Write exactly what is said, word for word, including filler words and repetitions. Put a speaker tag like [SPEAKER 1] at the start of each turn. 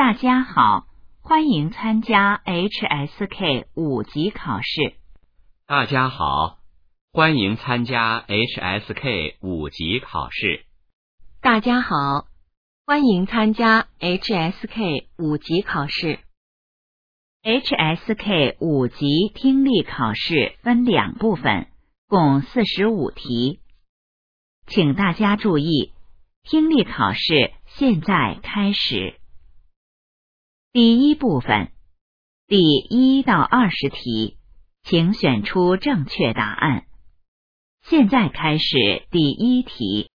[SPEAKER 1] 大家好，欢迎参加 H S K 五级考试。
[SPEAKER 2] 大家好，欢迎参加 H S K 五级考试。
[SPEAKER 3] 大家好，欢迎参加 H S K 五级考试。
[SPEAKER 1] H S K 五级听力考试分两部分，共四十五题。请大家注意，听力考试现在开始。第一部分，第一到二十题，请选出正确答案。现在开始第一题。